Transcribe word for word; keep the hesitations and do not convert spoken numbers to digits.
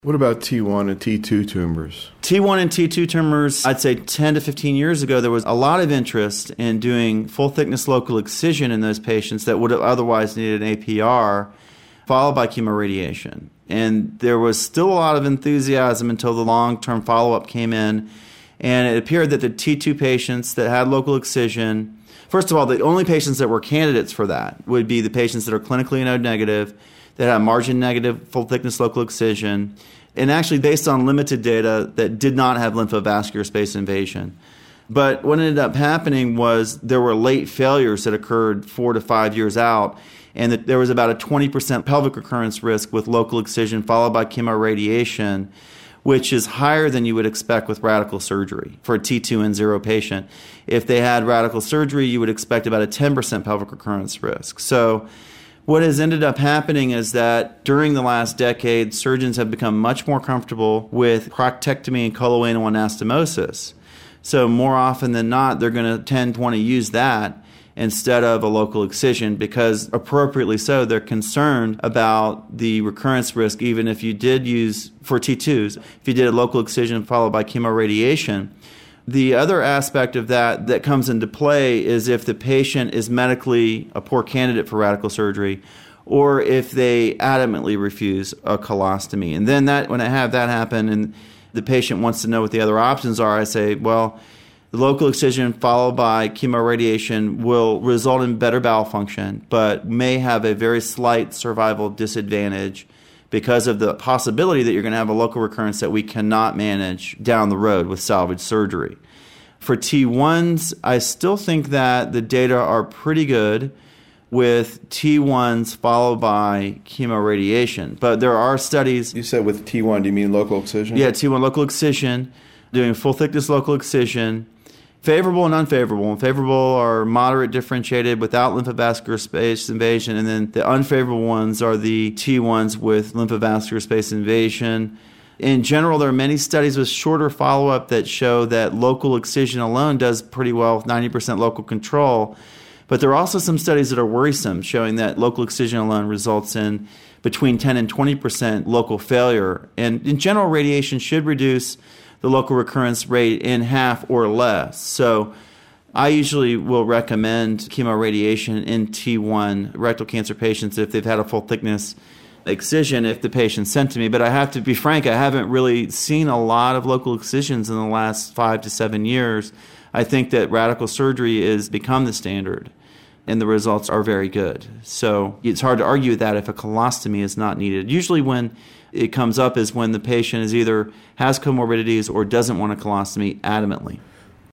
What about T one and T two tumors? T one and T two tumors, I'd say ten to fifteen years ago, there was a lot of interest in doing full-thickness local excision in those patients that would have otherwise needed an A P R, followed by chemoradiation. And there was still a lot of enthusiasm until the long-term follow-up came in, and it appeared that the T two patients that had local excision, first of all, the only patients that were candidates for that would be the patients that are clinically node negative, that have margin negative full-thickness local excision, and actually based on limited data that did not have lymphovascular space invasion. But what ended up happening was there were late failures that occurred four to five years out, and that there was about a twenty percent pelvic recurrence risk with local excision followed by chemoradiation, which is higher than you would expect with radical surgery for a T two N zero patient. If they had radical surgery, you would expect about a ten percent pelvic recurrence risk. So what has ended up happening is that during the last decade, surgeons have become much more comfortable with proctectomy and coloanal anastomosis. So more often than not, they're going to tend to want to use that instead of a local excision because, appropriately so, they're concerned about the recurrence risk even if you did use, for T twos, if you did a local excision followed by chemoradiation. The other aspect of that that comes into play is if the patient is medically a poor candidate for radical surgery or if they adamantly refuse a colostomy. And then that when I have that happen and the patient wants to know what the other options are, I say, well, the local excision followed by chemoradiation will result in better bowel function, but may have a very slight survival disadvantage because of the possibility that you're going to have a local recurrence that we cannot manage down the road with salvage surgery. For T ones, I still think that the data are pretty good with T ones followed by chemoradiation. But there are studies... You said with T one, do you mean local excision? Yeah, T one local excision, doing full-thickness local excision, favorable and unfavorable. Favorable are moderate differentiated without lymphovascular space invasion, and then the unfavorable ones are the T ones with lymphovascular space invasion. In general, there are many studies with shorter follow-up that show that local excision alone does pretty well with ninety percent local control. But there are also some studies that are worrisome, showing that local excision alone results in between ten and twenty percent local failure. And in general, radiation should reduce the local recurrence rate in half or less. So I usually will recommend chemoradiation in T one rectal cancer patients if they've had a full thickness excision if the patient's sent to me. But I have to be frank, I haven't really seen a lot of local excisions in the last five to seven years. I think that radical surgery has become the standard, and the results are very good. So it's hard to argue with that if a colostomy is not needed. Usually when it comes up is when the patient is either has comorbidities or doesn't want a colostomy adamantly.